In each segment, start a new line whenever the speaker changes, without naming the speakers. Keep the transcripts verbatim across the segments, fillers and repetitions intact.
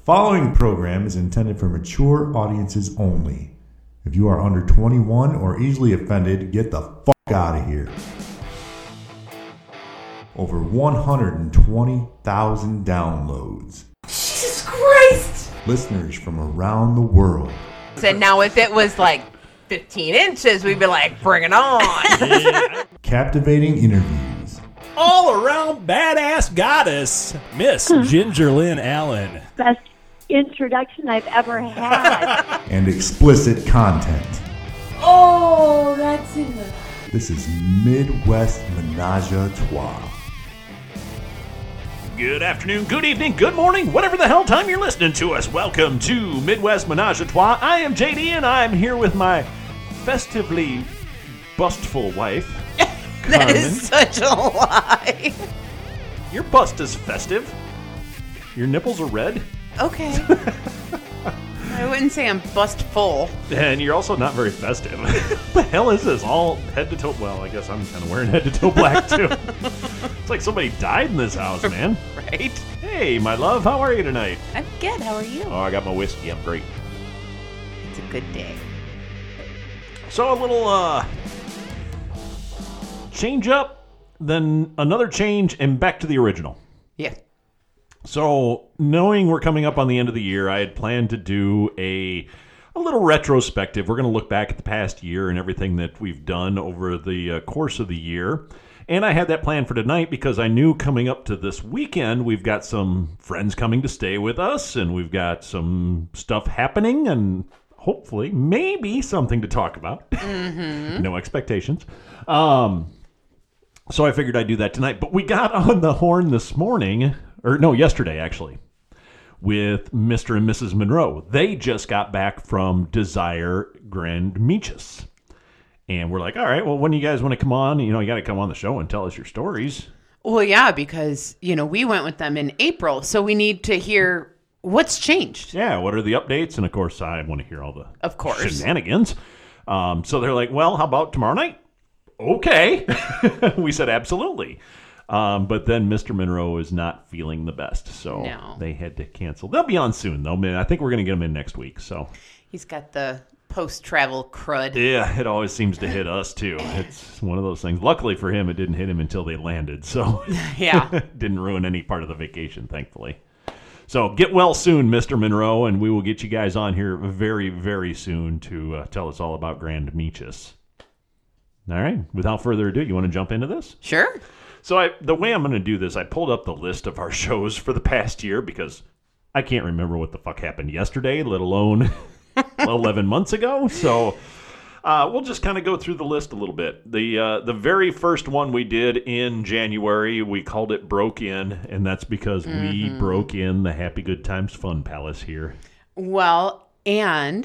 Following program is intended for mature audiences only. If you are under twenty-one or easily offended, get the fuck out of here. Over one hundred twenty thousand downloads.
Jesus Christ!
Listeners from around the world.
And now if it was like fifteen inches, we'd be like, bring it on.
Captivating interviews.
All around badass goddess, Miss Ginger Lynn Allen.
Best introduction I've ever had.
And explicit content.
Oh, that's it.
This is Midwest Menage a Trois.
Good afternoon, good evening, good morning, whatever the hell time you're listening to us. Welcome to Midwest Menage a Trois. I am J D, and I'm here with my festively bustful wife,
That
Carmen.
is such a lie.
Your bust is festive. Your nipples are red.
Okay. I wouldn't say I'm bust full.
And you're also not very festive. What the hell is this? All head to toe. Well, I guess I'm kind of wearing head to toe black, too. It's like somebody died in this house, man.
Right?
Hey, my love, how are you tonight?
I'm good. How are you?
Oh, I got my whiskey. I'm great.
It's a good day.
So a little, uh, change up, then another change, and back to the original.
Yeah.
So, knowing we're coming up on the end of the year, I had planned to do a a little retrospective. We're going to look back at the past year and everything that we've done over the uh, course of the year. And I had that planned for tonight because I knew coming up to this weekend, we've got some friends coming to stay with us, and we've got some stuff happening, and hopefully, maybe something to talk about. Mm-hmm. No expectations. Um, so I figured I'd do that tonight. But we got on the horn this morning... Or no, yesterday, actually, with Mister and Missus Monroe. They just got back from Desire Grand Meechus. And we're like, all right, well, when do you guys want to come on? You know, you got to come on the show and tell us your stories.
Well, yeah, because, you know, we went with them in April, so we need to hear what's changed.
Yeah, what are the updates? And, of course, I want to hear all the
Of course.
shenanigans. Um, so they're like, well, how about tomorrow night? Okay. We said, absolutely. Um, but then Mister Monroe is not feeling the best, so
No.
they had to cancel. They'll be on soon, though. Man, I think we're going to get them in next week. So
He's got the post-travel crud.
yeah, it always seems to hit us too. It's one of those things. Luckily for him, it didn't hit him until they landed, so
Yeah.
didn't ruin any part of the vacation, thankfully. So get well soon, Mister Monroe, and we will get you guys on here very, very soon to uh, tell us all about Grand Meechus. All right. Without further ado, you want to jump into this?
Sure.
So I, the way I'm going to do this, I pulled up the list of our shows for the past year because I can't remember what the fuck happened yesterday, let alone eleven months ago. So uh, we'll just kind of go through the list a little bit. The uh, the very first one we did in January, we called it Broke In, and that's because mm-hmm. we broke in the Happy Good Times Fun Palace here.
Well, and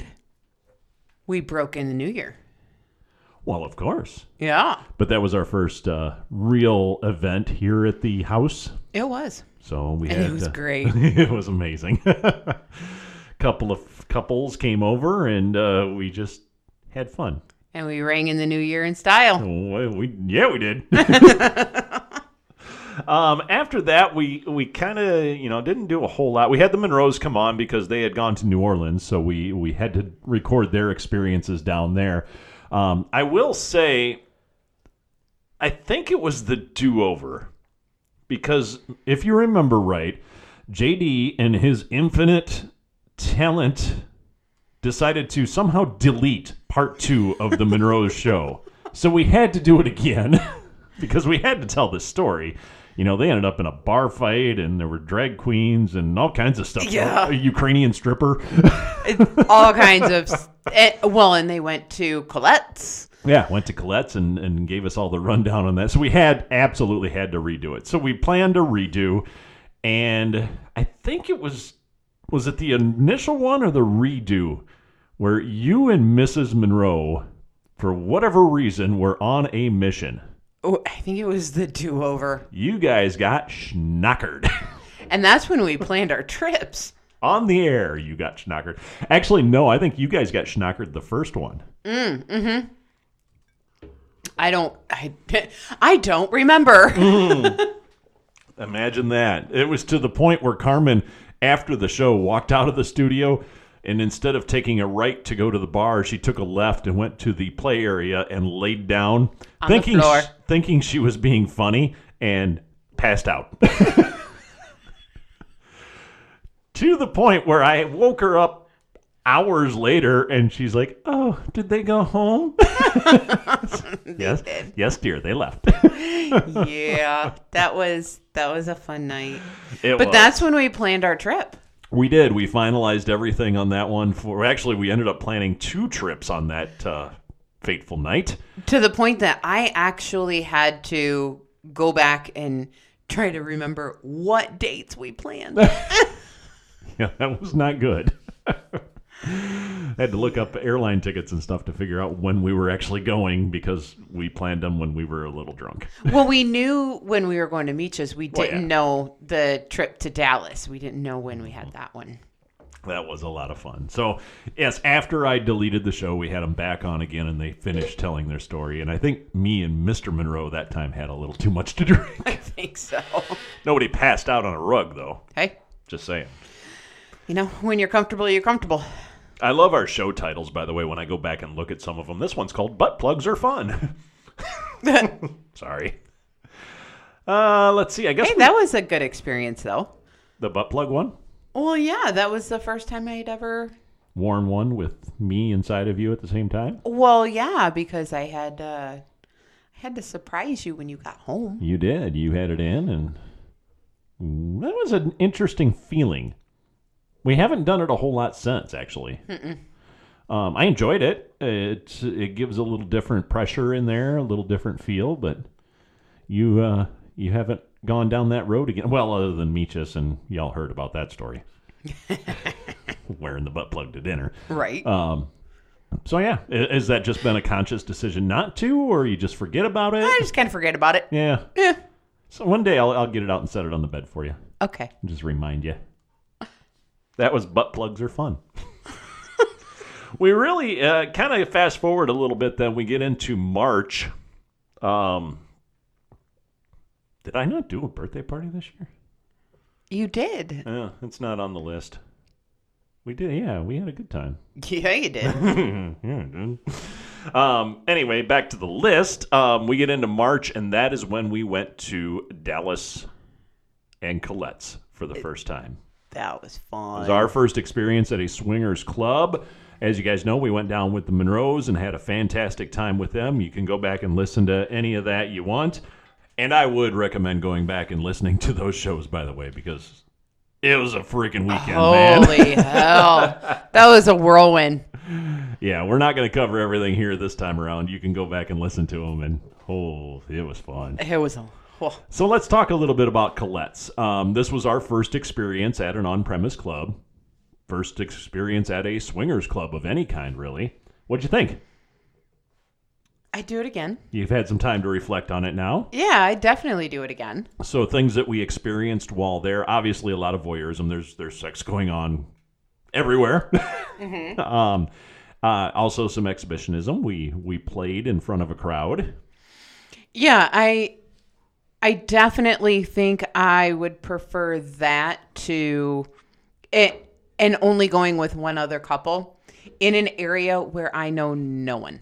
we broke in the new year.
Well, of course.
Yeah.
But that was our first uh, real event here at the house.
It was.
So we
and
had.
It was
uh,
great.
It was amazing. Couple of couples came over, and uh, we just had fun.
And we rang in the new year in style.
Oh, we yeah, we did. um, after that, we we kind of you know didn't do a whole lot. We had the Monroes come on because they had gone to New Orleans, so we we had to record their experiences down there. Um, I will say, I think it was the do-over, because if you remember right, J D and his infinite talent decided to somehow delete part two of the Monroe show. So we had to do it again because we had to tell this story. You know, they ended up in a bar fight, and there were drag queens and all kinds of stuff.
Yeah.
A Ukrainian stripper.
All kinds of... It, well, and they went to Colette's.
Yeah, went to Colette's and, and gave us all the rundown on that. So we had absolutely had to redo it. So we planned to redo, and I think it was... Was it the initial one or the redo where you and Missus Monroe, for whatever reason, were on a mission?
Oh, I think it was the do-over.
You guys got schnockered.
And that's when we planned our trips.
On the air, you got schnockered. Actually, no, I think you guys got schnockered the first one.
Mm, mm-hmm. I don't... I, I don't remember.
Mm. Imagine that. It was to the point where Carmen after the show, walked out of the studio, and instead of taking a right to go to the bar, she took a left and went to the play area and laid down,
On
thinking
the floor.
thinking she was being funny, and passed out. To the point where I woke her up hours later, and she's like, "Oh, did they go home?" Yes,
did.
yes, dear, they left.
Yeah, that was that was a fun night.
It
But
was.
that's when we planned our trip.
We did. We finalized everything on that one. For actually, we ended up planning two trips on that uh, fateful night.
To the point that I actually had to go back and try to remember what dates we planned.
Yeah, that was not good. Had to look up airline tickets and stuff to figure out when we were actually going because we planned them when we were a little drunk.
Well, we knew when we were going to Meech's. We
Well,
didn't
yeah.
know the trip to Dallas. We didn't know when we had that one.
That was a lot of fun. So, yes, after I deleted the show, we had them back on again, and they finished telling their story. And I think me and Mister Monroe that time had a little too much to drink.
I think so.
Nobody passed out on a rug, though.
Hey,
Just saying.
you know, when you're comfortable, you're comfortable.
I love our show titles, by the way, when I go back and look at some of them. This one's called Butt Plugs Are Fun. Sorry. Uh, let's see. I guess
Hey,
we-
that was a good experience, though.
the butt plug one.
Well, yeah, that was the first time I'd ever.
Worn one with me inside of you at the same time.
Well, yeah, because I had uh, I had to surprise you when you got home.
You did. You had it in, and that was an interesting feeling. We haven't done it a whole lot since, actually. Um, I enjoyed it. It it gives a little different pressure in there, a little different feel, but you uh, you haven't gone down that road again. Well, other than Meechus, and y'all heard about that story. Wearing the butt plug to dinner.
Right.
Um, so, yeah. I- Has that just been a conscious decision not to, or you just forget about it?
I just kind of forget about it.
Yeah.
Yeah.
So one day I'll, I'll get it out and set it on the bed for you.
Okay.
Just remind you. That was Butt Plugs Are Fun. We really uh, kind of fast forward a little bit, then we get into March. Um, did I not do a birthday party this year?
You did.
Yeah, it's not on the list. We did, yeah. We had a good time.
Yeah, you did.
Yeah, dude. Um, anyway, back to the list. Um, we get into March, and that is when we went to Dallas and Colette's for the first time.
That was fun.
It was our first experience at a swingers club. As you guys know, we went down with the Monroes and had a fantastic time with them. You can go back and listen to any of that you want. And I would recommend going back and listening to those shows, by the way, because it was a freaking weekend, man.
Holy hell. That was a whirlwind.
Yeah, we're not going to cover everything here this time around. You can go back and listen to them, and oh, it was fun.
It was a. Oh.
So let's talk a little bit about Colette's. Um, this was our first experience at an on-premise club. First experience at a swingers club of any kind, really. What'd you think?
I'd do it again.
You've had some time to reflect on it now.
Yeah, I'd definitely do it again.
So things that we experienced while there, obviously a lot of voyeurism. There's there's sex going on everywhere. Mm-hmm. um, uh, also some exhibitionism. We we played in front of a crowd.
Yeah, I I definitely think I would prefer that to it and only going with one other couple in an area where I know no one.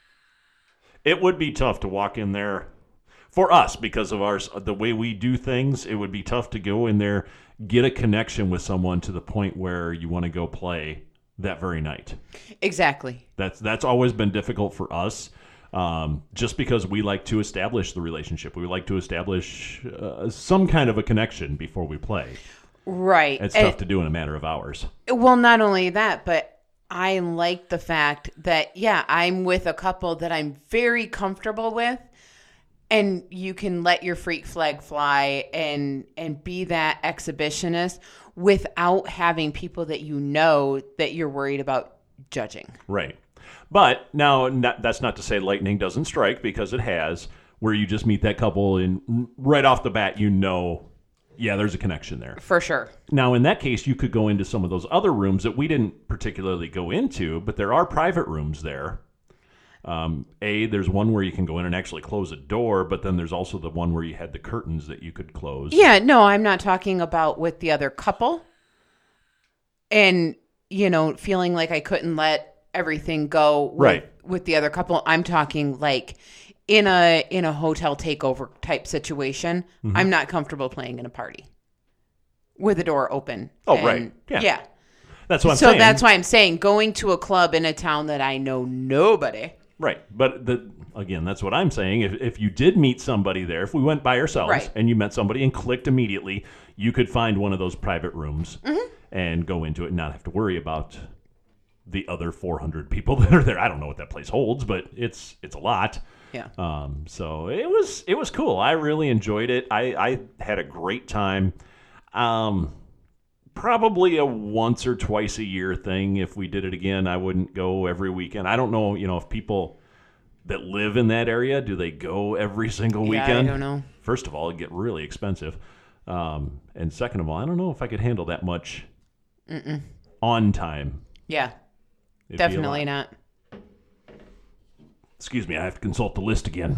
It would be tough to walk in there for us because of our the way we do things. It would be tough to go in there, get a connection with someone to the point where you want to go play that very night.
Exactly.
That's that's always been difficult for us, um, just because we like to establish the relationship. We like to establish uh, some kind of a connection before we play.
Right.
It's
And-
tough to do in a matter of hours.
Well, not only that, but I like the fact that, yeah, I'm with a couple that I'm very comfortable with, and you can let your freak flag fly and and be that exhibitionist without having people that you know that you're worried about judging.
Right. But now, not, that's not to say lightning doesn't strike, because it has, where you just meet that couple and right off the bat, you know, yeah, there's a connection there.
For sure.
Now, in that case, you could go into some of those other rooms that we didn't particularly go into, but there are private rooms there. Um, a, there's one where you can go in and actually close a door, but then there's also the one where you had the curtains that you could close.
Yeah, no, I'm not talking about with the other couple. and, you know, feeling like I couldn't let everything go with,
Right.
with the other couple. I'm talking like in a in a hotel takeover type situation.
Mm-hmm.
I'm not comfortable playing in a party with the door open.
Oh,
And-
right. Yeah.
Yeah.
That's what I'm
so
saying.
that's why I'm saying going to a club in a town that I know nobody.
Right. But the again, that's what I'm saying. If if you did meet somebody there, if we went by ourselves
Right.
and you met somebody and clicked immediately, you could find one of those private rooms
Mm-hmm.
and go into it and not have to worry about the other four hundred people that are there. I don't know what that place holds, but it's it's a lot.
Yeah.
Um, so it was it was cool. I really enjoyed it. I, I had a great time. Um, probably a once or twice a year thing. If we did it again, I wouldn't go every weekend. I don't know, you know, if people that live in that area, do they go every single
Yeah,
weekend?
I don't know.
First of all, it'd get really expensive. Um, and second of all, I don't know if I could handle that much
Mm-mm.
on time.
Yeah.
It'd be a
Definitely
lot.
not.
Excuse me, I have to consult the list again.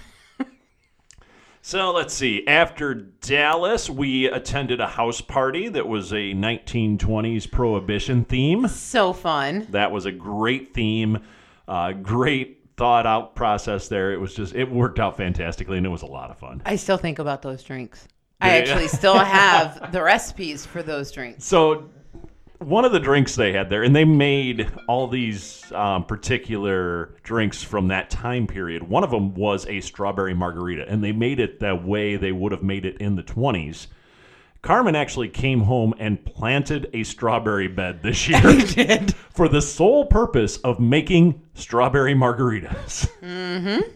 So let's see. After Dallas, we attended a house party that was a nineteen twenties Prohibition theme.
So fun.
That was a great theme, uh, great thought out process there. It was just, it worked out fantastically, and it was a lot of fun.
I still think about those drinks. I
Yeah.
actually still have the recipes for those drinks.
So one of the drinks they had there, and they made all these um, particular drinks from that time period. One of them was a strawberry margarita, and they made it the way they would have made it in the twenties. Carmen actually came home and planted a strawberry bed this year
did.
for the sole purpose of making strawberry margaritas.
Mm-hmm.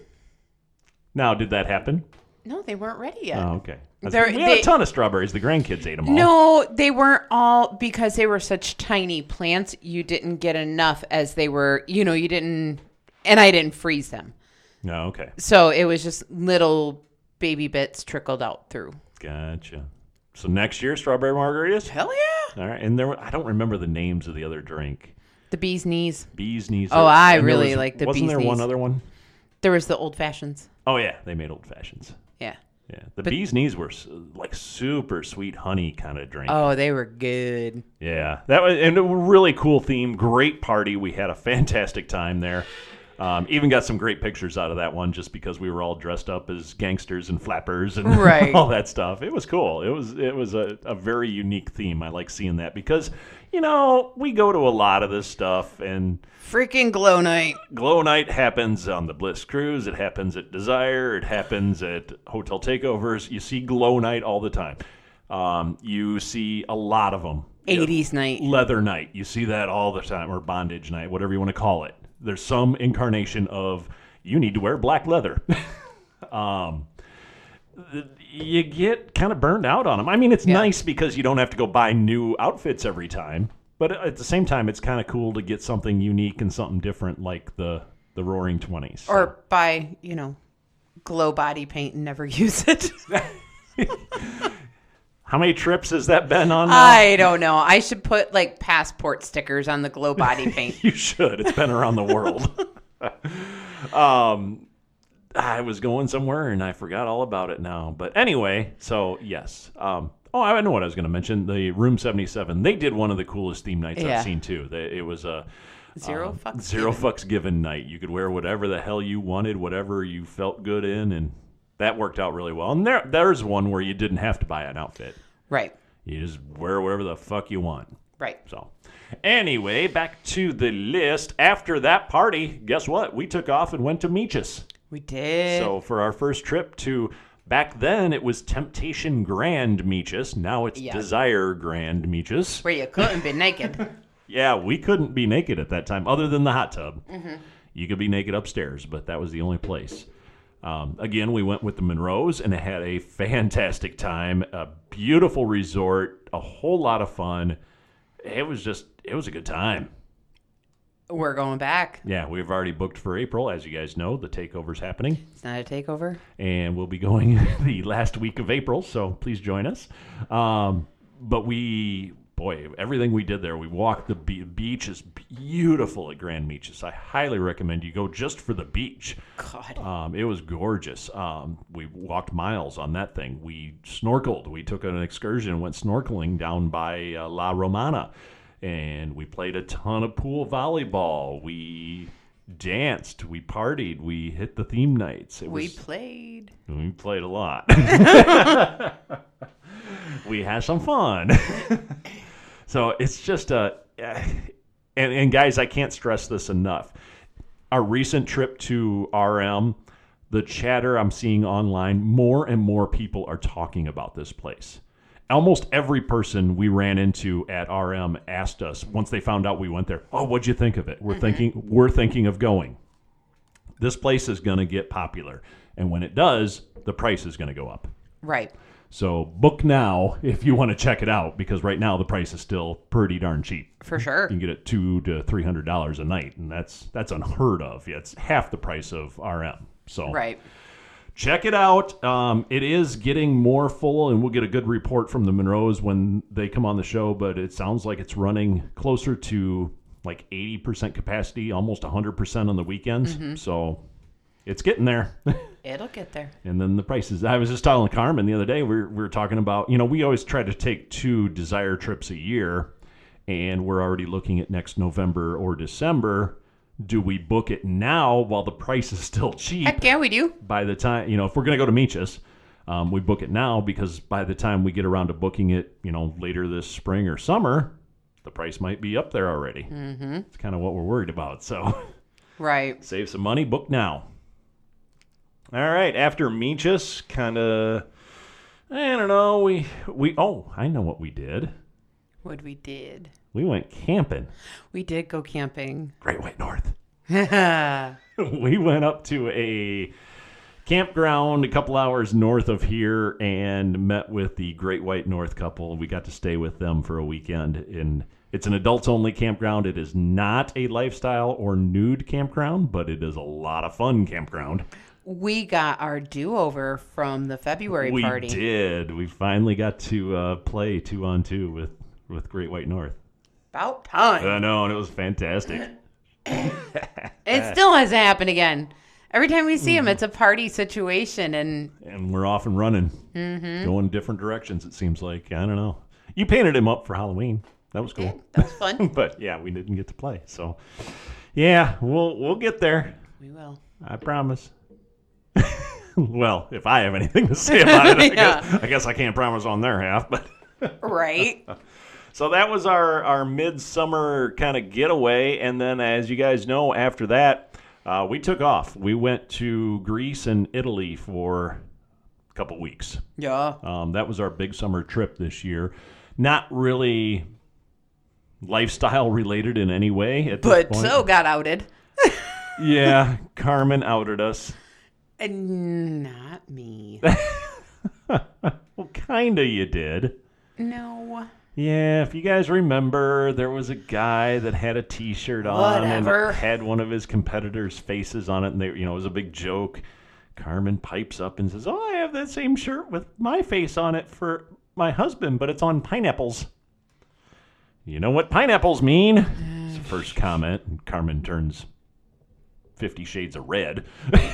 Now, did that happen?
No, they weren't ready yet.
Oh, okay.
They're-
we had
they-
a ton of strawberries. The grandkids ate them all.
No, they weren't all because they were such tiny plants. You didn't get enough as they were, you know, you didn't, and I didn't freeze them.
No, okay.
So it was just little baby bits trickled out through.
Gotcha. So next year, strawberry margaritas?
Hell yeah.
All right. And there, were, I don't remember the names of the other drink.
The bee's knees.
Bee's knees.
Oh, I
And there
really
was-
like the
Wasn't
bee's
there one
knees.
other one?
There was the old fashions.
Oh, yeah. They made old fashions.
Yeah.
Yeah. The
But-
bee's knees were s- like super sweet honey kind of drink.
Oh, they were good.
Yeah, that was and a really cool theme. Great party. We had a fantastic time there. Um, even got some great pictures out of that one, just because we were all dressed up as gangsters and flappers and
Right.
all that stuff. It was cool. It was it was a, a very unique theme. I like seeing that because you know we go to a lot of this stuff, and
Freaking glow night.
Glow Night happens on the Bliss Cruise. It happens at Desire. It happens at hotel takeovers. You see Glow Night all the time. Um, you see a lot of them.
eighties night.
Leather Night. You see that all the time, or Bondage Night, whatever you want to call it. There's some incarnation of you need to wear black leather. um, you get kind of burned out on them. I mean, it's
Yeah.
nice because you don't have to go buy new outfits every time. But at the same time, it's kind of cool to get something unique and something different like the, the Roaring Twenties. So.
Or buy, you know, glow body paint and never use it.
How many trips has that been on now?
I don't know. I should put like passport stickers on the glow body paint.
You should. It's been around the world. um, I was going somewhere and I forgot all about it now. But anyway, so yes. Um, oh, I know what I was going to mention. The Room seventy-seven. They did one of the coolest theme nights
Yeah.
I've seen too. They, it was a
Zero
um,
fucks
zero
given.
fucks given night. You could wear whatever the hell you wanted, whatever you felt good in, and that worked out really well. And there, there's one where you didn't have to buy an outfit.
Right.
You just wear whatever the fuck you want.
Right.
So, anyway, back to the list. After that party, guess what? We took off and went to Meechus.
We did.
So, for our first trip to, back then it was Temptation Grand Meechus. Now it's
Yeah.
Desire Grand Meechus.
Where you couldn't be naked.
Yeah, we couldn't be naked at that time, other than the hot tub.
Mm-hmm.
You could be naked upstairs, but that was the only place. Um, again, we went with the Monroes and had a fantastic time. A beautiful resort, a whole lot of fun. It was just, it was a good time.
We're going back.
Yeah, we've already booked for April. As you guys know, the takeover's happening.
It's not a takeover.
And we'll be going the last week of April, so please join us. Um, but we, boy, everything we did there, we walked the be- beach is beautiful at Grand Meechus. I highly recommend you go just for the beach.
God.
Um, it was gorgeous. Um, we walked miles on that thing. We snorkeled. We took an excursion and went snorkeling down by uh, La Romana. and we played a ton of pool volleyball. We danced, we partied, we hit the theme nights. It
We
was,
played.
we played a lot. We had some fun. So it's just a, and, and guys, I can't stress this enough. Our recent trip to R M, the chatter I'm seeing online, more and more people are talking about this place. Almost every person we ran into at R M asked us, once they found out we went there, oh, what'd you think of it? We're mm-hmm. thinking we're thinking of going. This place is going to get popular. And when it does, the price is going to go up.
Right.
So book now if you want to check it out, because right now the price is still pretty darn cheap.
For sure.
You can get it two to three hundred dollars a night, and that's that's unheard of. Yeah, it's half the price of R M. So
right.
Check it out. Um, it is getting more full, and we'll get a good report from the Monroes when they come on the show. But it sounds like it's running closer to like eighty percent capacity, almost one hundred percent on the weekends. Mm-hmm. So it's getting there.
It'll get there.
And then the prices. I was just telling Carmen the other day, we were, we were talking about, you know, we always try to take two Desire trips a year, and we're already looking at next November or December. Do we book it now while the price is still cheap?
Heck yeah, we do.
By the time, you know, if we're going to go to Meechus, um, we book it now, because by the time we get around to booking it, you know, later this spring or summer, the price might be up there already. Mm-hmm. It's kind of what we're worried about. So
right.
Save some money, book now. All right, after Meechus, kind of, I don't know, we, we, oh, I know what we did.
What we did.
We went camping.
We did go camping.
Great White North. We went up to a campground a couple hours north of here and met with the Great White North couple. We got to stay with them for a weekend. And it's an adults-only campground. It is not a lifestyle or nude campground, but it is a lot of fun campground.
We got our do-over from the February
we
party.
We did. We finally got to uh, play two-on-two with, with Great White North.
About time.
I know, and it was fantastic.
It still hasn't happened again. Every time we see him, it's a party situation, and
and we're off and running, mm-hmm. going different directions. It seems like, I don't know. You painted him up for Halloween. That was cool.
Yeah, that was fun.
But yeah, we didn't get to play. So yeah, we'll we'll get there.
We will.
I promise. Well, if I have anything to say about it, I, yeah. guess, I guess I can't promise on their half. But
right.
So that was our, our midsummer kind of getaway. And then, as you guys know, after that, uh, we took off. We went to Greece and Italy for a couple weeks.
Yeah.
Um, that was our big summer trip this year. Not really lifestyle related in any way at this
but
point.
so got outed.
Yeah, Carmen outed us.
And not me.
Well, kind of you did.
No.
Yeah, if you guys remember, there was a guy that had a T-shirt on
Whatever.
and had one of his competitors' faces on it, and they, you know, it was a big joke. Carmen pipes up and says, "Oh, I have that same shirt with my face on it for my husband, but it's on pineapples." You know what pineapples mean? It's the first comment, and Carmen turns Fifty Shades of Red.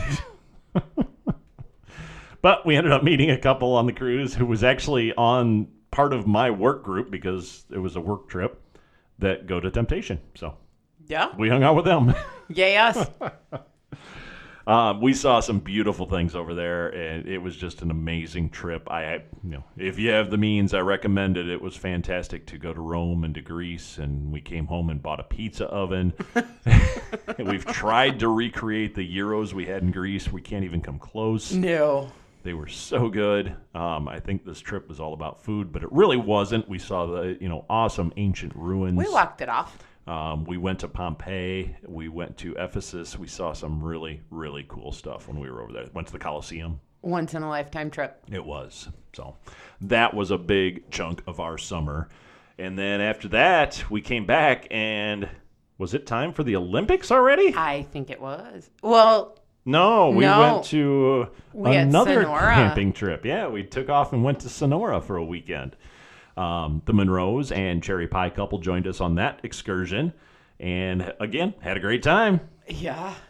But we ended up meeting a couple on the cruise who was actually on part of my work group, because it was a work trip, that go to Temptation. So
yeah,
we hung out with them.
Yes.
um, we saw some beautiful things over there, and it was just an amazing trip. I, you know, if you have the means, I recommend it. It was fantastic to go to Rome and to Greece, and we came home and bought a pizza oven. We've tried to recreate the gyros we had in Greece. We can't even come close.
No.
They were so good. Um, I think this trip was all about food, but it really wasn't. We saw the, you know, awesome ancient ruins.
We walked it off.
Um, we went to Pompeii. We went to Ephesus. We saw some really, really cool stuff when we were over there. Went to the Colosseum.
Once in a lifetime trip.
It was. So that was a big chunk of our summer. And then after that, we came back, and was it time for the Olympics already?
I think it was. Well...
No, we
no.
went to
we
another
Sonora.
camping trip. Yeah, we took off and went to Sonora for a weekend. Um, the Monroes and Cherry Pie couple joined us on that excursion. And again, had a great time.
Yeah.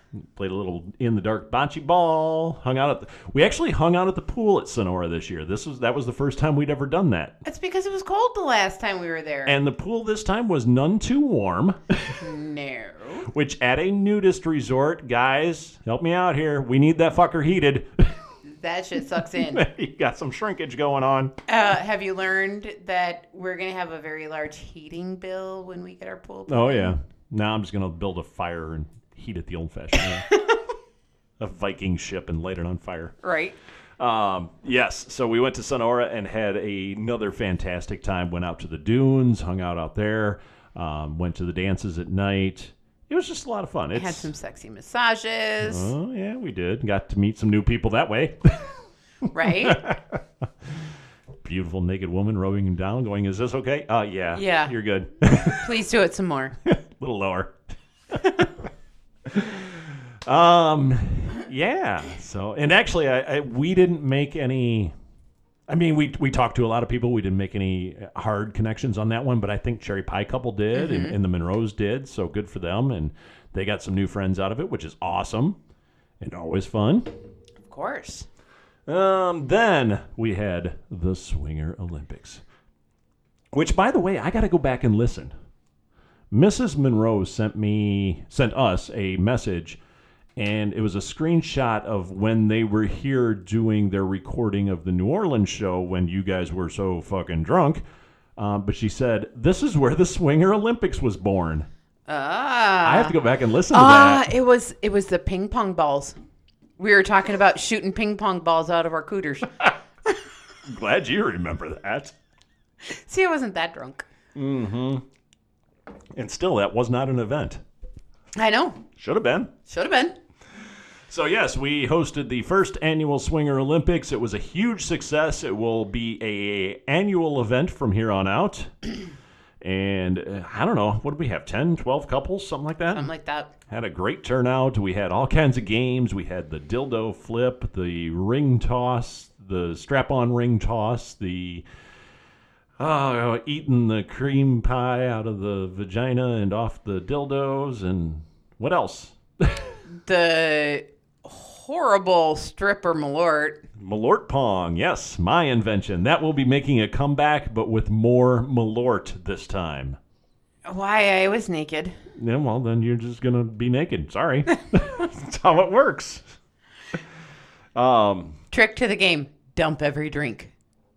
Played a little in the dark bocce ball. Hung out at the, we actually hung out at the pool at Sonora this year. This was that was the first time we'd ever done that.
It's because it was cold the last time we were there.
And the pool this time was none too warm.
No.
Which at a nudist resort, guys, help me out here. We need that fucker heated.
That shit sucks in.
You got some shrinkage going on.
Uh, have you learned that we're going to have a very large heating bill when we get our pool?
Oh, yeah. Now I'm just going to build a fire and heat it the old-fashioned way. A Viking ship and light it on fire.
Right.
Um, yes, so we went to Sonora and had a, another fantastic time. Went out to the dunes, hung out out there, um, went to the dances at night. It was just a lot of fun.
We
It's,
had some sexy massages.
Oh, yeah, we did. Got to meet some new people that way.
Right?
Beautiful naked woman rowing him down, going, is this okay? Uh, yeah.
Yeah.
You're good.
Please do it some more.
A little lower. um, yeah. So, and actually, I, I we didn't make any. I mean, we we talked to a lot of people. We didn't make any hard connections on that one, but I think Cherry Pie Couple did, mm-hmm. and, and the Monroes did. So good for them, and they got some new friends out of it, which is awesome and always fun.
Of course.
Um, then we had the Swinger Olympics, which, by the way, I got to go back and listen. Missus Monroe sent me, sent us a message, and it was a screenshot of when they were here doing their recording of the New Orleans show when you guys were so fucking drunk. Um, but she said, this is where the Swinger Olympics was born.
Ah.
I have to go back and listen to
Ah,
that.
it was it was the ping pong balls. We were talking about shooting ping pong balls out of our cooters.
Glad you remember that.
See, I wasn't that drunk.
Mm-hmm. And still, that was not an event.
I know.
Should have been.
Should have been.
So, yes, we hosted the first annual Swinger Olympics. It was a huge success. It will be a annual event from here on out. And uh, I don't know, what did we have, ten, twelve couples, something like that?
Something like that.
Had a great turnout. We had all kinds of games. We had the dildo flip, the ring toss, the strap-on ring toss, the uh, eating the cream pie out of the vagina and off the dildos, and what else?
The horrible stripper malort.
Malort Pong, yes, my invention. That will be making a comeback, but with more malort this time.
Why, I was naked.
Yeah, well, then you're just going to be naked. Sorry. That's how it works. Um,
Trick to the game. Dump every drink.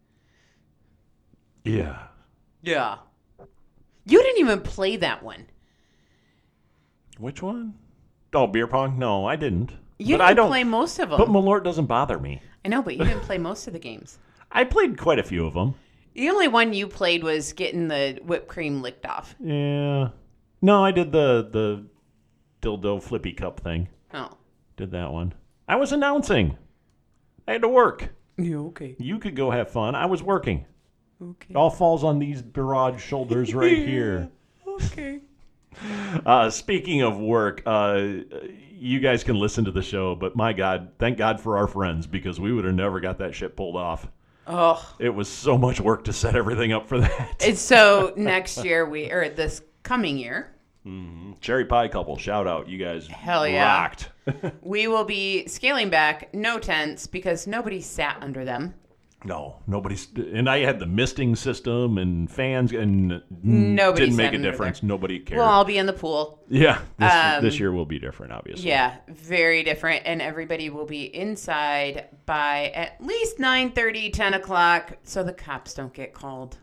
Yeah.
Yeah. You didn't even play that one.
Which one? Oh, beer pong? No, I didn't.
You
but
didn't
I don't,
play most of them.
But malort doesn't bother me.
I know, but you didn't play most of the games.
I played quite a few of them.
The only one you played was getting the whipped cream licked off.
Yeah. No, I did the the dildo flippy cup thing.
Oh.
Did that one. I was announcing. I had to work.
Yeah, okay.
You could go have fun. I was working.
Okay.
It all falls on these broad shoulders right here.
Okay.
Uh, speaking of work, uh, you guys can listen to the show, but my God, thank God for our friends, because we would have never got that shit pulled off.
Oh.
It was so much work to set everything up for that.
It's so next year, we or this coming year.
Mm-hmm. Cherry Pie Couple, shout out. You guys
Hell yeah.
rocked.
We will be scaling back, no tents, because nobody sat under them.
No, nobody's. And I had the misting system and fans, and
Nobody
didn't
sat
make a
under
difference.
there.
Nobody cared.
We'll all be in the pool.
yeah, this,
Um,
this year will be different, obviously.
Yeah, very different. And everybody will be inside by at least nine thirty, ten o'clock, so the cops don't get called.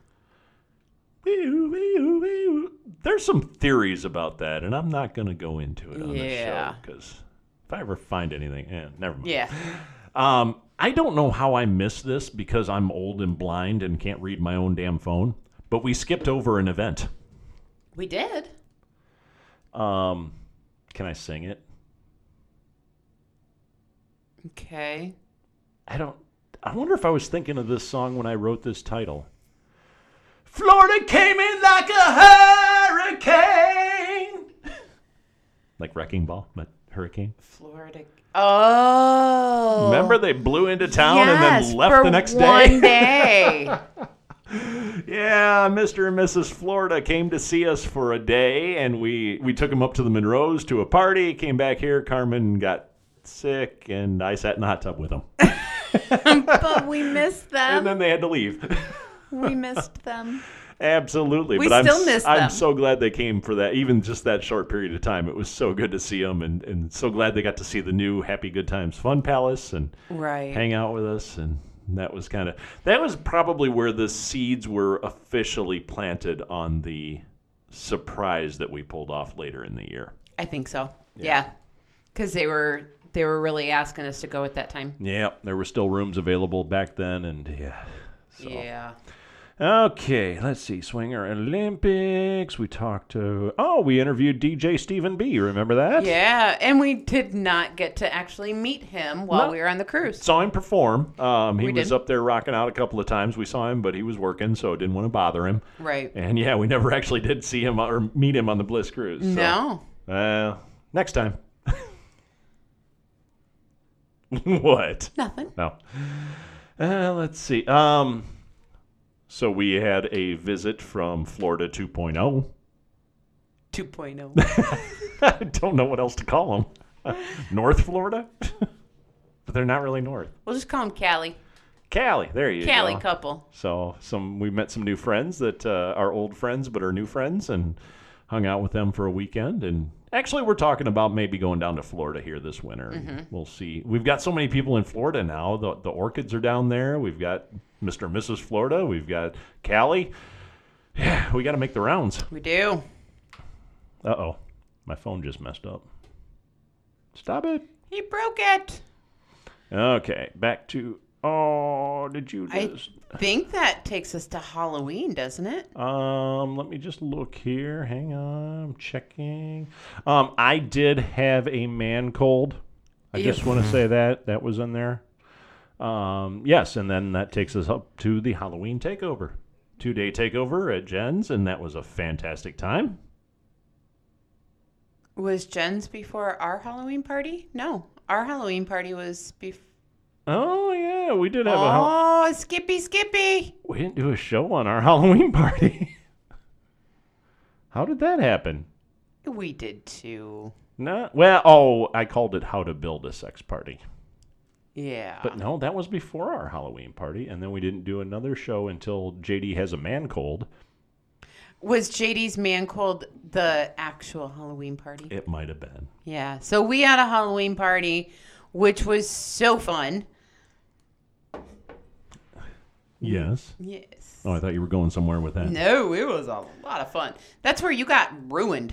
There's some theories about that, and I'm not going to go into it on
Yeah.
this show, because if I ever find anything, eh, never mind.
Yeah.
Um, I don't know how I missed this because I'm old and blind and can't read my own damn phone, but we skipped over an event.
We did.
Um, can I sing it?
Okay.
I don't. I wonder if I was thinking of this song when I wrote this title. Florida came in like a hurricane. Like Wrecking Ball, but hurricane.
Florida. Oh.
Remember they blew into town and
Yes,
then left
for
the next
one
day?
day.
Yeah, Mister and Missus Florida came to see us for a day, and we, we took them up to the Monroes to a party, came back here. Carmen got sick, and I sat in the hot tub with them.
But we missed them.
And then they had to leave.
We missed them.
Absolutely.
We
but
still
I'm,
miss
I'm
them.
so glad they came for that, even just that short period of time. It was so good to see them, and, and so glad they got to see the new Happy Good Times Fun Palace and
Right.
hang out with us. And that was kind of, that was probably where the seeds were officially planted on the surprise that we pulled off later in the year.
I think so. Yeah. Because they were they were really asking us to go at that time.
Yeah, there were still rooms available back then, and yeah. So.
Yeah.
Okay, let's see. Swinger Olympics. We talked to, oh, we interviewed D J Stephen B. You remember that?
Yeah, and we did not get to actually meet him while
No.
we were on the cruise.
Saw him perform. Um, he
We
was
did.
up there rocking out a couple of times. We saw him, but he was working, so didn't want to bother him.
Right.
And yeah, we never actually did see him or meet him on the Bliss cruise. So,
No.
Uh, next time. What?
Nothing.
No. Uh, let's see. Um, so we had a visit from Florida two point oh.
two point oh.
I don't know what else to call them. North Florida? But they're not really north.
We'll just call him Callie.
Cali, there you
Callie
go.
couple.
So some we met some new friends that uh, are old friends but are new friends, and hung out with them for a weekend. And actually, we're talking about maybe going down to Florida here this winter.
Mm-hmm.
We'll see. We've got so many people in Florida now. The the orchids are down there. We've got Mister and Missus Florida. We've got Cali. Yeah, we got to make the rounds.
We do.
Uh oh, my phone just messed up. Stop it.
He broke it.
Okay, back to. Oh, did you
I
just?
think that takes us to Halloween, doesn't it?
Um, let me just look here. Hang on, I'm checking. Um, I did have a man cold. I
Ew.
just want to say that that was in there. Um, yes, and then that takes us up to the Halloween takeover, two day takeover at Jen's, and that was a fantastic time.
Was Jen's before our Halloween party? No, our Halloween party was before.
Oh yeah, we did have a. Hall-
Oh, Skippy, Skippy.
we didn't do a show on our Halloween party. How did that happen?
We did too.
No, well, oh, I called it How to Build a Sex Party.
Yeah.
But no, that was before our Halloween party, and then we didn't do another show until J D has a man cold.
Was J D's man cold the actual Halloween party?
It might have been.
Yeah. So we had a Halloween party, which was so fun.
Yes.
Yes.
Oh, I thought you were going somewhere with that.
No, it was a lot of fun. That's where you got ruined.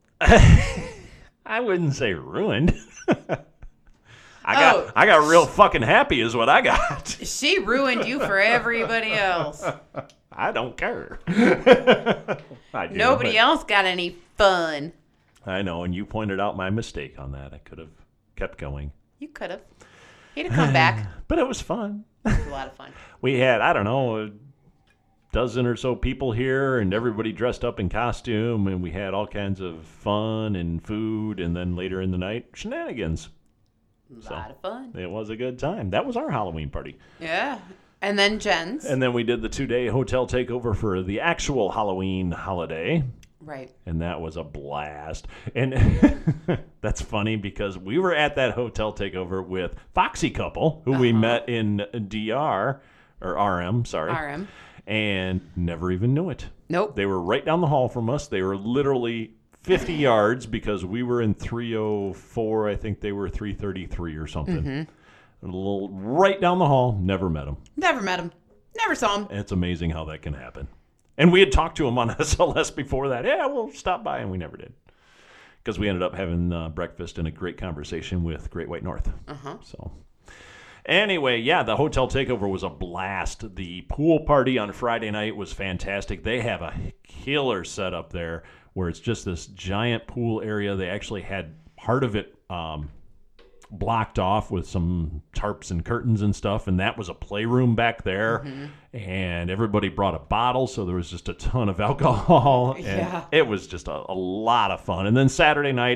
I wouldn't say ruined. I got
Oh.
I got real fucking happy is what I got.
She ruined you for everybody else.
I don't care. I do,
Nobody
but-
else got any fun.
I know, and you pointed out my mistake on that. I could have kept going.
You could have. He'd have come back.
But it was fun.
It was a lot of fun.
We had, I don't know, a dozen or so people here, and everybody dressed up in costume, and we had all kinds of fun and food, and then later in the night, shenanigans.
A lot of fun.
It was a good time. That was our Halloween party.
Yeah. And then Jen's.
And then we did the two-day hotel takeover for the actual Halloween holiday.
Right.
And that was a blast. And that's funny because we were at that hotel takeover with Foxy Couple, who we met in D R, or R M, sorry.
R M.
And never even knew it.
Nope.
They were right down the hall from us. They were literally fifty yards because we were in three oh four. I think they were three thirty-three or something.
Mm-hmm.
A little right down the hall. Never met them.
Never met him. Never saw him.
It's amazing how that can happen. And we had talked to him on S L S before that. Yeah, we'll stop by, and we never did. Because we ended up having uh, breakfast and a great conversation with Great White North.
Uh-huh.
So, anyway, yeah, the hotel takeover was a blast. The pool party on Friday night was fantastic. They have a killer setup there where it's just this giant pool area. They actually had part of it um, blocked off with some tarps and curtains and stuff, and that was a playroom back there. Mm-hmm. And everybody brought a bottle, so there was just a ton of alcohol. And
Yeah.
it was just a, a lot of fun. And then Saturday night,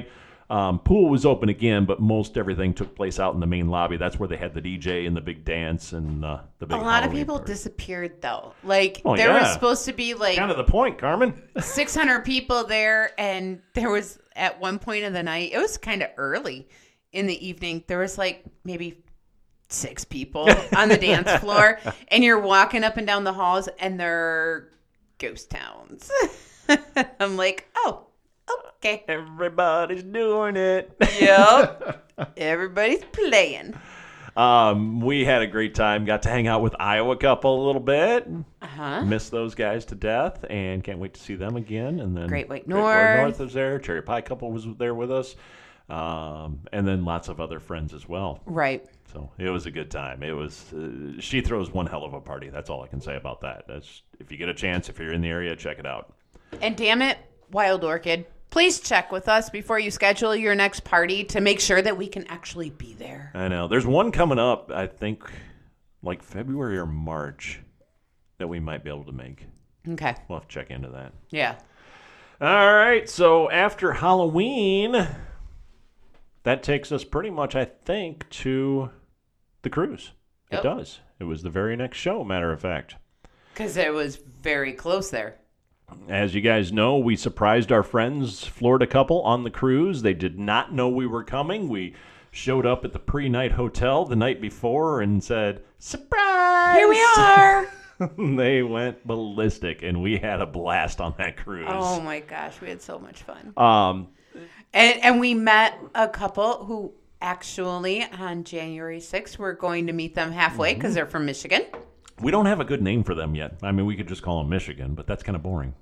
Um, pool was open again, but most everything took place out in the main lobby. That's where they had the D J and the big dance and uh, the big
A lot of
Halloween
people
party.
disappeared, though. Like,
Oh,
there
yeah.
was supposed to be, like,
Kind of the point, Carmen.
six hundred people there, and there was, at one point of the night, it was kind of early in the evening, there was, like, maybe six people on the dance floor, and you're walking up and down the halls, and they're ghost towns. I'm like, oh, okay.
Everybody's doing it.
Yep. Everybody's playing.
Um, we had a great time. Got to hang out with Iowa couple a little bit.
Uh-huh.
Miss those guys to death, and can't wait to see them again. And then
Great White
Great
North.
North was there. Cherry Pie couple was there with us, um, and then lots of other friends as well.
Right.
So it was a good time. It was. Uh, she throws one hell of a party. That's all I can say about that. That's if you get a chance, if you're in the area, check it out.
And damn it, Wild Orchid, please check with us before you schedule your next party to make sure that we can actually be there.
I know. There's one coming up, I think, like February or March, that we might be able to make.
Okay.
We'll have to check into that.
Yeah.
All right. So after Halloween, that takes us pretty much, I think, to the cruise. It
Yep.
does. It was the very next show, matter of fact.
Because it was very close there.
As you guys know, we surprised our friends, Florida couple, on the cruise. They did not know we were coming. We showed up at the pre-night hotel the night before and said, surprise!
Here we are.
They went ballistic, and we had a blast on that cruise.
Oh my gosh, we had so much fun.
Um,
And and we met a couple who actually on January sixth, we're going to meet them halfway because they're from Michigan.
we don't have a good name for them yet. I mean, we could just call them Michigan, but that's kind of boring.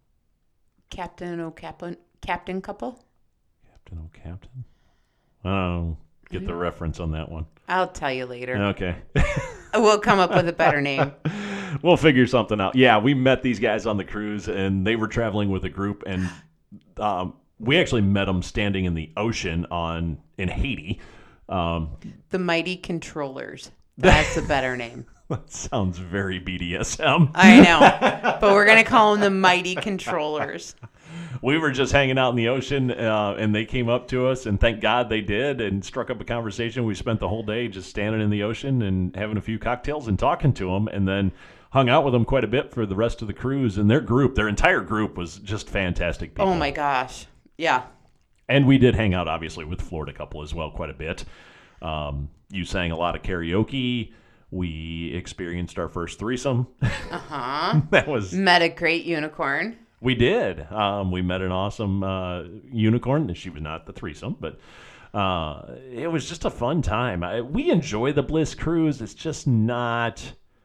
Captain O Captain Captain couple.
Captain O Captain? I don't get the reference on that one.
I'll tell you later.
Okay.
We'll come up with a better name.
We'll figure something out. Yeah, we met these guys on the cruise, and they were traveling with a group, and um, we actually met them standing in the ocean on in Haiti. Um,
The Mighty Controllers. That's a better name.
that sounds very B D S M.
I know, but we're gonna call them the Mighty Controllers.
We were just hanging out in the ocean, uh, and they came up to us, and thank God they did, and struck up a conversation. We spent the whole day just standing in the ocean and having a few cocktails and talking to them, and then hung out with them quite a bit for the rest of the cruise. And their group, their entire group, was just fantastic people.
Oh my gosh, yeah.
And we did hang out, obviously, with Florida couple as well quite a bit. Um, you sang a lot of karaoke. We experienced our first threesome.
Uh-huh.
That was...
Met a great unicorn.
We did. Um, we met an awesome uh, unicorn. She was not the threesome, but uh, it was just a fun time. I, we enjoy the Bliss Cruise. It's just not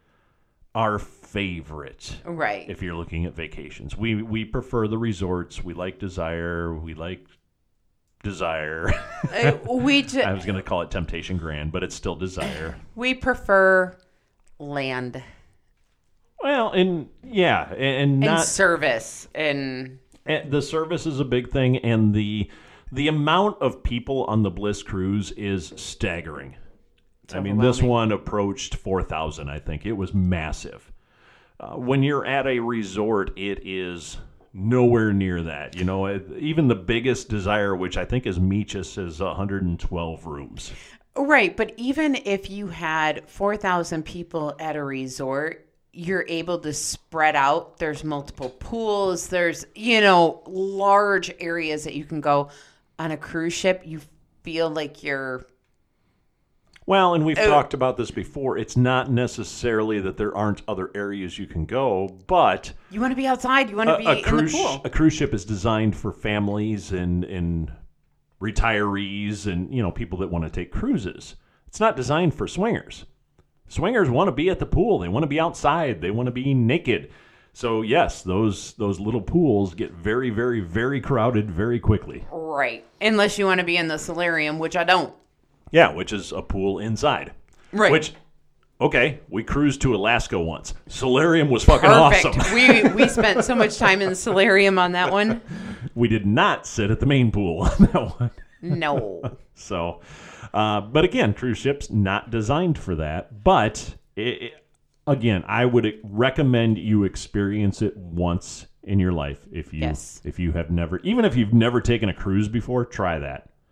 our favorite.
Right.
If you're looking at vacations, we we prefer the resorts. We like Desire. We like Desire.
Uh, we ju-
I was going to call it Temptation Grand, but it's still Desire.
we prefer land
Well, and yeah, and, and
and
not
service and
and the service is a big thing, and the the amount of people on the Bliss Cruise is staggering. I mean, this
overwhelming.
one approached four thousand, I think. It was massive. Uh, when you're at a resort, it is nowhere near that. You know, even the biggest Desire, which I think is Meechus, is one hundred twelve rooms.
right. But even if you had four thousand people at a resort, you're able to spread out. There's multiple pools. There's, you know, large areas that you can go. On a cruise ship, you feel like you're
Well, and we've
Oh.
talked about this before. It's not necessarily that there aren't other areas you can go, but
you want to be outside. You want to be
a, a
in
cruise
the pool.
a cruise ship is designed for families and and retirees and, you know, people that want to take cruises. It's not designed for swingers. Swingers want to be at the pool. They want to be outside. They want to be naked. So yes, those those little pools get very, very, very crowded very quickly.
Right. Unless you want to be in the solarium, which I don't.
Yeah, which is a pool inside.
Right.
Which, okay, we cruised to Alaska once. Solarium was fucking
Perfect.
awesome.
we we spent so much time in the solarium on that one.
We did not sit at the main pool on that one.
No.
So, uh, but again, cruise ships not designed for that. But it, it, again, I would recommend you experience it once in your life. If you
Yes.
if you have never, even if you've never taken a cruise before, try that.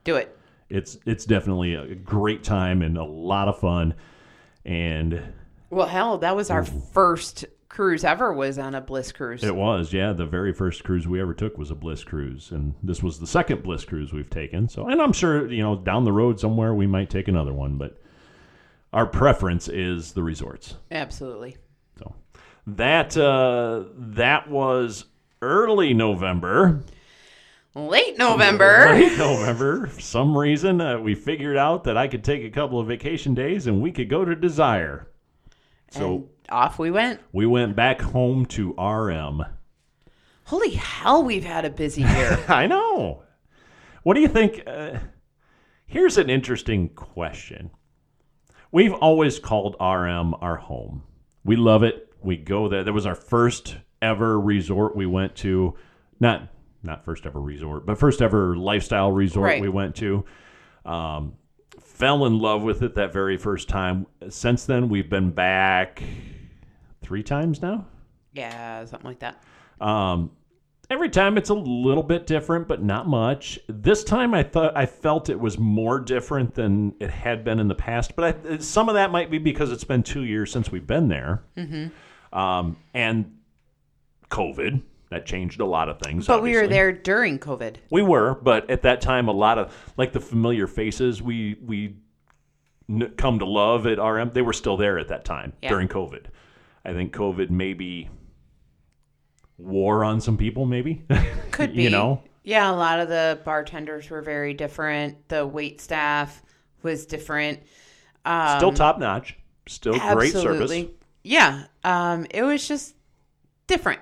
Do it.
It's it's definitely a great time and a lot of fun. And
Well, hell, that was our first cruise ever was on a Bliss cruise.
it was, yeah, the very first cruise we ever took was a Bliss cruise, and this was the second Bliss cruise we've taken. So, and I'm sure, you know, down the road somewhere we might take another one, but our preference is the resorts.
Absolutely.
So that uh, that was early November.
Late November.
Late November. For some reason, uh, we figured out that I could take a couple of vacation days and we could go to Desire. So
And off we went.
we went back home to R M.
Holy hell, we've had a busy year.
I know. What do you think? Uh, here's an interesting question. We've always called R M our home. We love it. We go there. That was our first ever resort we went to. Not not first ever resort, but first ever lifestyle resort
Right.
we went to. Um, fell in love with it that very first time. Since then, we've been back three times now.
Yeah, something like that.
Um, every time it's a little bit different, but not much. This time I thought I felt it was more different than it had been in the past, but I, some of that might be because it's been two years since we've been there. Mm-hmm. Um, and COVID, that changed a lot of things.
But we were
obviously.
there during COVID.
We were, but at that time, a lot of, like the familiar faces we we n- come to love at R M, they were still there at that time
Yeah.
during COVID. I think COVID maybe wore on some people, maybe.
Could be.
You know?
Yeah, a lot of the bartenders were very different. The wait staff was different. Um,
Still top notch. Still great service.
absolutely. Yeah. Um, it was just different.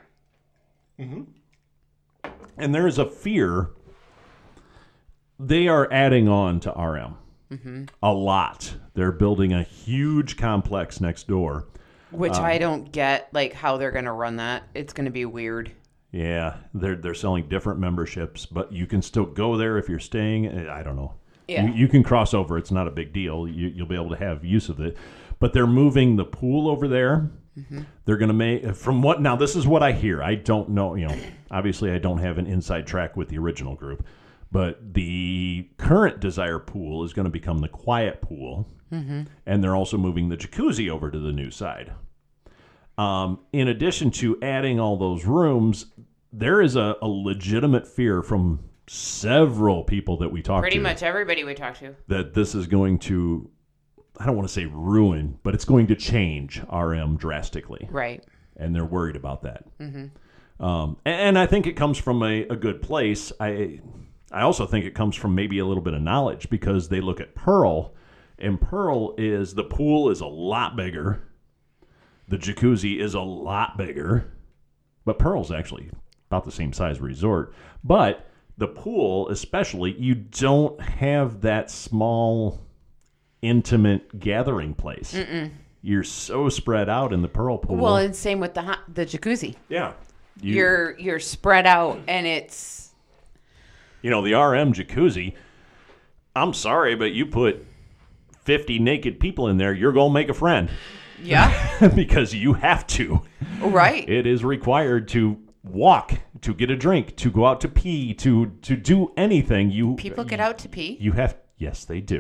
And there is a fear they are adding on to R M.
Mm-hmm.
A lot. They're building a huge complex next door.
Which
Um,
I don't get, like, how they're going to run that. It's going to be weird.
Yeah, they're they're selling different memberships, but you can still go there if you're staying. I don't know.
Yeah.
You, you can cross over. It's not a big deal. You, you'll be able to have use of it. But they're moving the pool over there. Mm-hmm. They're going to make, from what, now this is what I hear. I don't know, you know, obviously I don't have an inside track with the original group, but the current Desire pool is going to become the quiet pool. Mm-hmm. And they're also moving the jacuzzi over to the new side. Um, in addition to adding all those rooms, there is a, a legitimate fear from several people that we talked
Pretty
to
much everybody we talked to.
that this is going to, I don't want to say ruin, but it's going to change R M drastically.
Right.
And they're worried about that. Mm-hmm. Um, and, and I think it comes from a, a good place. I I also think it comes from maybe a little bit of knowledge because they look at Pearl, and Pearl is, the pool is a lot bigger. The jacuzzi is a lot bigger. But Pearl's actually about the same size resort. But the pool, especially, you don't have that small, intimate gathering place. Mm-mm. You're so spread out in the Pearl pool.
Well, and same with the hot, the jacuzzi.
yeah. You,
You're you're spread out, and it's
you know, the R M jacuzzi, I'm sorry, but you put fifty naked people in there, you're going to make a friend.
yeah,
Because you have to.
right.
It is required to walk, to get a drink, to go out to pee, to to do anything. You
People get out to pee.
You have, yes, they do.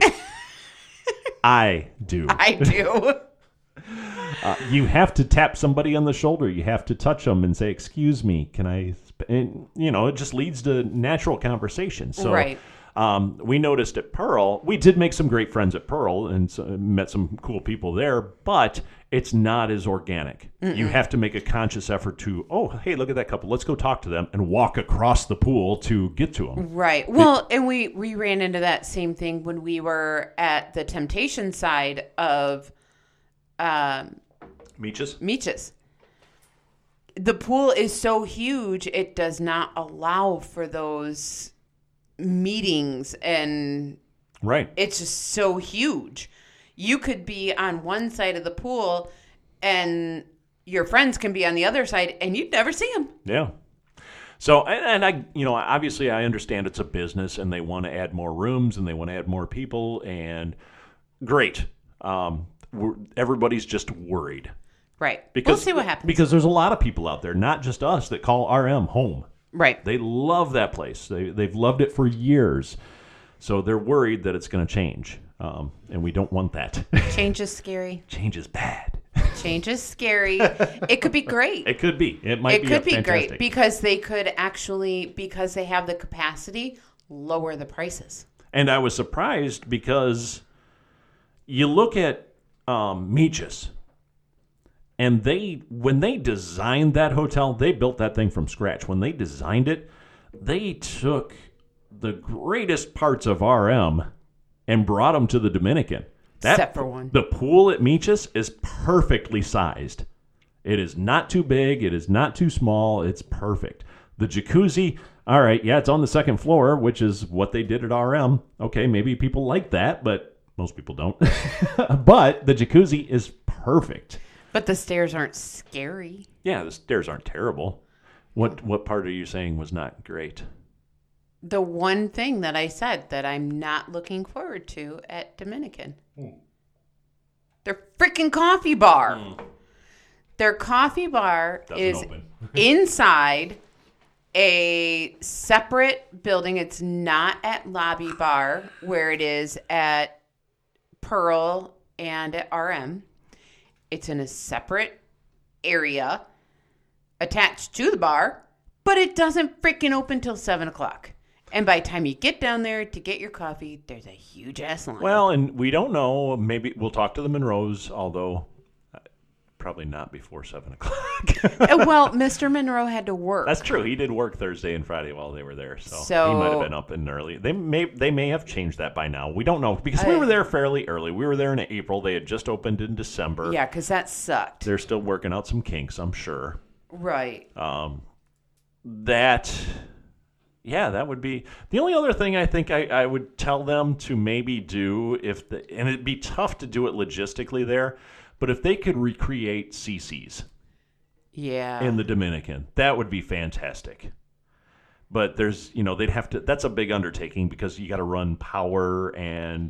I do.
I do.
Uh, you have to tap somebody on the shoulder. You have to touch them and say, "Excuse me, can I?" Sp-? And, you know, it just leads to natural conversation. So,
Right.
um, we noticed at Pearl, we did make some great friends at Pearl and so, met some cool people there, but it's not as organic. Mm-mm. You have to make a conscious effort to, oh, hey, look at that couple. Let's go talk to them and walk across the pool to get to them.
Right. Well, and we we ran into that same thing when we were at the Temptation side of um,
Meeches?
Meeches. The pool is so huge, it does not allow for those meetings, and
Right.
it's just so huge. You could be on one side of the pool, and your friends can be on the other side, and you'd never see them.
Yeah. So, and, and I, you know, obviously I understand it's a business and they want to add more rooms and they want to add more people, and great. Um, we're, everybody's just worried.
Right.
Because,
we'll see what happens.
Because there's a lot of people out there, not just us, that call R M home.
right.
They love that place. They, they've loved it for years. So they're worried that it's going to change, um, and we don't want that.
Change is scary.
Change is bad.
Change is scary. It could be great.
It could be. It might
It
be
could
a
be
fantastic.
great because they could actually, because they have the capacity, lower the prices.
And I was surprised because you look at um, Meechus, and they, when they designed that hotel, they built that thing from scratch. When they designed it, they took the greatest parts of R M and brought them to the Dominican. That,
Except for one.
The pool at Meechus is perfectly sized. It is not too big. It is not too small. It's perfect. The jacuzzi, all right, yeah, it's on the second floor, which is what they did at R M. Okay, maybe people like that, but most people don't. But the jacuzzi is perfect.
But the stairs aren't scary.
Yeah, the stairs aren't terrible. What what part are you saying was not great?
The one thing that I said that I'm not looking forward to at Dominican.
Mm.
Their freaking coffee bar.
Mm.
Their coffee bar
Doesn't
is
open.
inside a separate building. It's not at Lobby Bar where it is at Pearl and at R M. It's in a separate area attached to the bar, but it doesn't freaking open till seven o'clock. And by the time you get down there to get your coffee, there's a huge ass line.
Well, and we don't know. Maybe we'll talk to the Monroes, although uh, probably not before seven o'clock.
Uh, well, Mister Monroe had to work.
That's true. He did work Thursday and Friday while they were there, so,
So-
he might have been up and early. They may they may have changed that by now. We don't know because we
I-
were there fairly early. We were there in April. They had just opened in December.
Yeah, because that sucked.
They're still working out some kinks, I'm sure.
Right.
Um, that, yeah, that would be the only other thing I think I, I would tell them to maybe do if the, and it'd be tough to do it logistically there, but if they could recreate C C's
Yeah.
in the Dominican, that would be fantastic. But there's, you know, they'd have to, that's a big undertaking because you got to run power and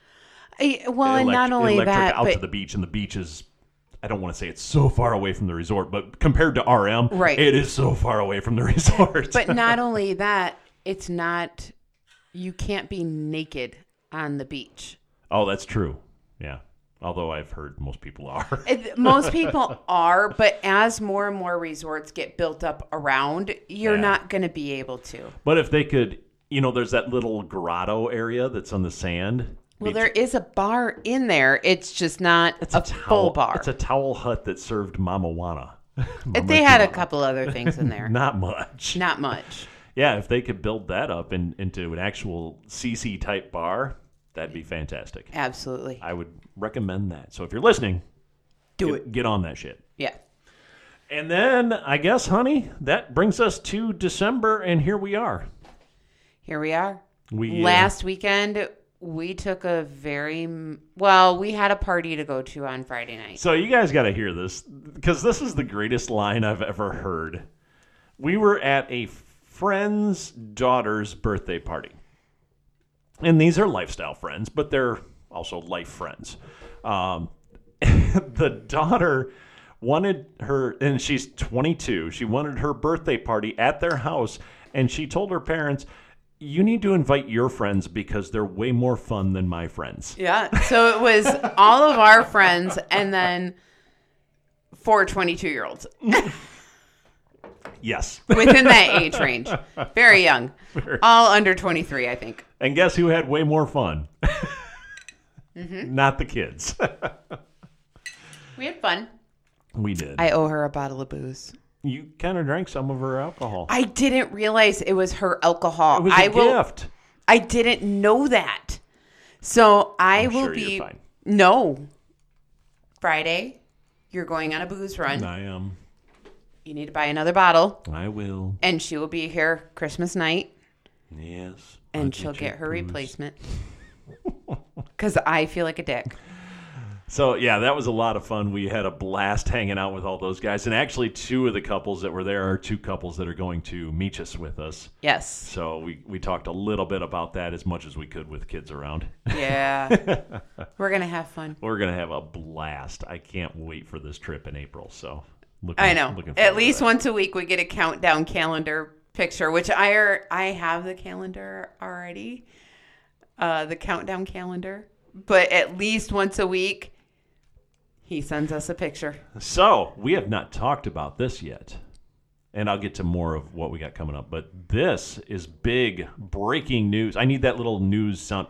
I- well, and
elect-
not only
electric
that,
out
but
to the beach, and the beach is, I don't want to say it's so far away from the resort, but compared to R M,
Right.
it is so far away from the resort.
but not only that, it's not. You can't be naked on the beach.
Oh, that's true. Yeah. Although I've heard most people are.
It- Most people are, but as more and more resorts get built up around, you're
Yeah.
not going to be able to.
But if they could, you know, there's that little grotto area that's on the sand.
Well,
Beach-
there is a bar in there. It's just not
it's
a,
towel,
full bar.
It's a towel hut that served Mamawana.
They had a couple other things in there.
Not much.
Not much.
Yeah, if they could build that up in, into an actual C C type bar, that'd be fantastic.
Absolutely.
I would recommend that. So if you're listening,
Do
get,
it.
Get on that shit.
Yeah.
And then I guess, honey, that brings us to December, and here we are.
Here we are.
We uh,
Last weekend, we took a very, well, we had a party to go to on Friday night.
So you guys got to hear this because this is the greatest line I've ever heard. We were at a friend's daughter's birthday party. And these are lifestyle friends, but they're also life friends. Um, the daughter wanted her, and she's twenty-two, she wanted her birthday party at their house, and she told her parents, you need to invite your friends because they're way more fun than my friends.
Yeah. So it was all of our friends and then four twenty-two-year-olds
Yes.
within that age range. Very young. All under twenty-three, I think.
And guess who had way more fun?
Mm-hmm.
Not the kids.
We had fun.
We did.
I owe her a bottle of booze.
You kind of drank some of her alcohol.
I didn't realize it was her alcohol.
it was a
I will.
gift.
I didn't know that. So I
I'm
will
sure
be.
you're fine.
No. Friday, you're going on a booze run.
I am.
You need to buy another bottle,
I will.
and she will be here Christmas night,
Yes.
and
I'll
she'll
you
get her
booze.
replacement. Because I feel like a dick.
So, yeah, that was a lot of fun. We had a blast hanging out with all those guys. And actually, two of the couples that were there are two couples that are going to Meechus with us.
Yes.
So we, we talked a little bit about that as much as we could with kids around.
Yeah. We're going to have fun.
We're going to have a blast. I can't wait for this trip in April. So looking,
I know.
looking forward
At
to
least
that.
once a week we get a countdown calendar picture, which I are, I have the calendar already. uh, the countdown calendar, but at least once a week, he sends us a picture.
So, we have not talked about this yet. And I'll get to more of what we got coming up. But this is big breaking news. I need that little news sound.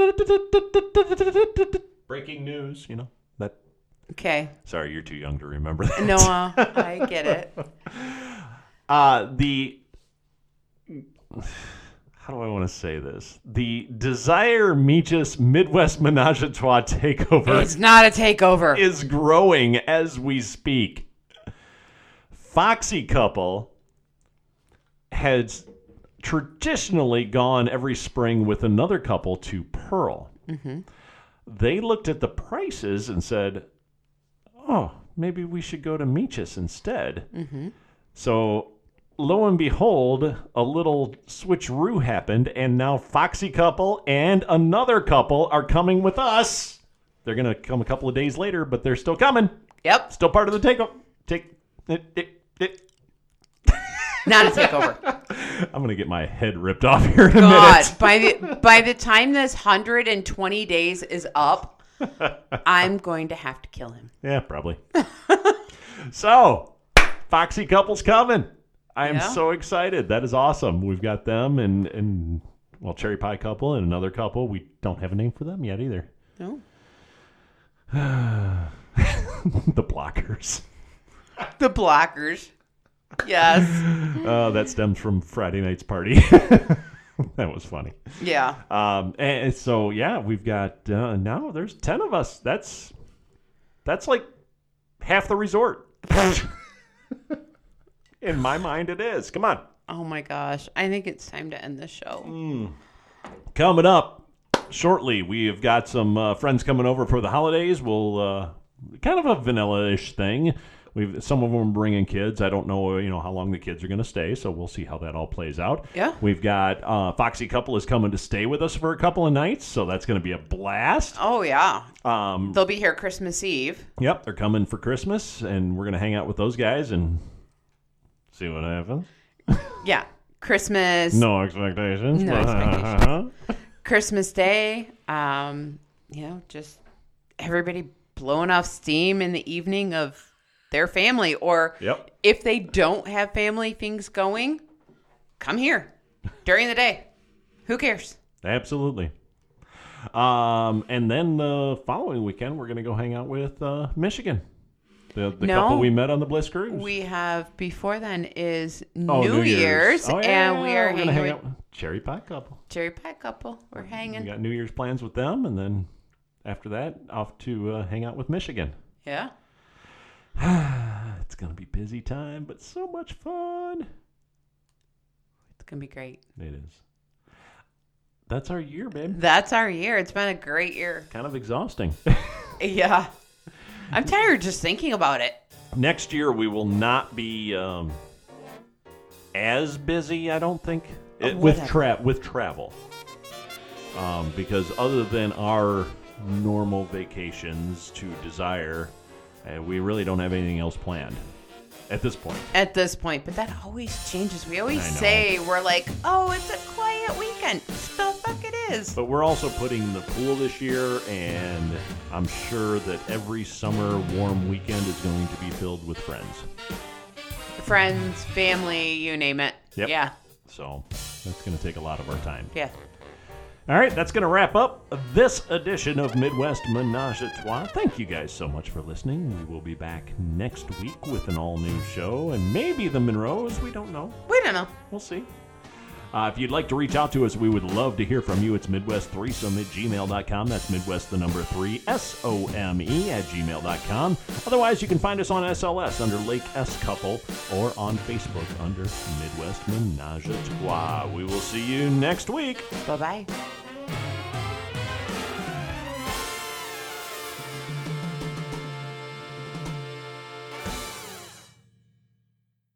Breaking news, you know. that.
Okay.
Sorry, you're too young to remember that.
No, uh, I get it.
Uh, the... How do I want to say this? The Desire Meechus Midwest Menage a Trois takeover.
It's not a takeover.
Is growing as we speak. Foxy Couple has traditionally gone every spring with another couple to Pearl. Mm-hmm. They looked at the prices and said, oh, maybe we should go to Meechus instead. Mm-hmm. So, lo and behold, a little switcheroo happened, and now Foxy Couple and another couple are coming with us. They're going to come a couple of days later, but they're still coming.
Yep.
Still part of the takeover. Take it, it, it.
Not a takeover.
I'm going to get my head ripped off here in a
God,
minute.
by the by the time this one hundred twenty days is up, I'm going to have to kill him.
Yeah, probably. So, Foxy Couple's coming. I am
Yeah.
so excited. That is awesome. We've got them and, and, well, Cherry Pie Couple and another couple. We don't have a name for them yet either.
No.
The Blockers.
The Blockers. Yes.
Uh, that stems from Friday night's party. That was funny.
Yeah.
Um, and so, yeah, we've got, uh, now there's ten of us. That's, that's like half the resort. In my mind, it is. Come on.
Oh my gosh. I think it's time to end the show.
Mm. Coming up shortly, we have got some uh, friends coming over for the holidays. We'll, uh, kind of a vanilla-ish thing. We've some of them bringing kids. I don't know, you know, how long the kids are going to stay, so we'll see how that all plays out.
Yeah.
We've got uh, Foxy Couple is coming to stay with us for a couple of nights, so that's going to be a blast.
Oh, yeah.
Um,
They'll be here Christmas Eve.
Yep, they're coming for Christmas, and we're going to hang out with those guys and see what happens.
Yeah. Christmas.
No expectations.
No expectations. Christmas Day. Um, you know, just everybody blowing off steam in the evening of their family, or
Yep.
if they don't have family things going, come here during the day. Who cares?
Absolutely. Um, and then the following weekend, we're going to go hang out with uh, Michigan. The, the
No.
couple we met on the Bliss Cruise.
We have, before then is
Oh,
New, Year's,
Oh, yeah,
and we are
we're gonna
hanging
hang
with
out with Cherry Pie Couple.
Cherry Pie Couple. We're
We
hanging.
got New Year's plans with them, and then after that, off to uh, hang out with Michigan.
Yeah.
It's going to be busy time, but so much fun.
It's going to be great.
It is. That's our year, babe.
That's our year. It's been a great year.
Kind of exhausting.
Yeah. I'm tired just thinking about it.
Next year, we will not be um, as busy, I don't think, it, with,
Whatever.
tra- with travel. Um, because other than our normal vacations to Desire, uh, we really don't have anything else planned at this point.
At this point, but that always changes. We always
I know.
say we're like, oh, it's a quiet weekend. The fuck it is.
But we're also putting the pool this year, and I'm sure that every summer warm weekend is going to be filled with friends.
Friends, family, you name it.
Yep.
Yeah.
So that's going to take a lot of our time.
Yeah.
All right, that's going to wrap up this edition of Midwest Menage a Trois. Thank you guys so much for listening. We will be back next week with an all-new show, and maybe the Monroes. We don't know.
We don't know.
We'll see. Uh, if you'd like to reach out to us, we would love to hear from you. It's midwest threesome at gmail dot com. That's Midwest, the number three, S O M E at gmail dot com. Otherwise, you can find us on S L S under Lake S Couple or on Facebook under Midwest Menage a Trois. We will see you next week.
Bye-bye.